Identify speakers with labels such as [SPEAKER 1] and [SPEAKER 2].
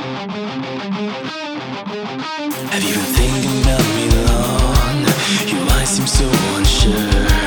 [SPEAKER 1] Have you been thinking about me long? Your eyes seem so unsure.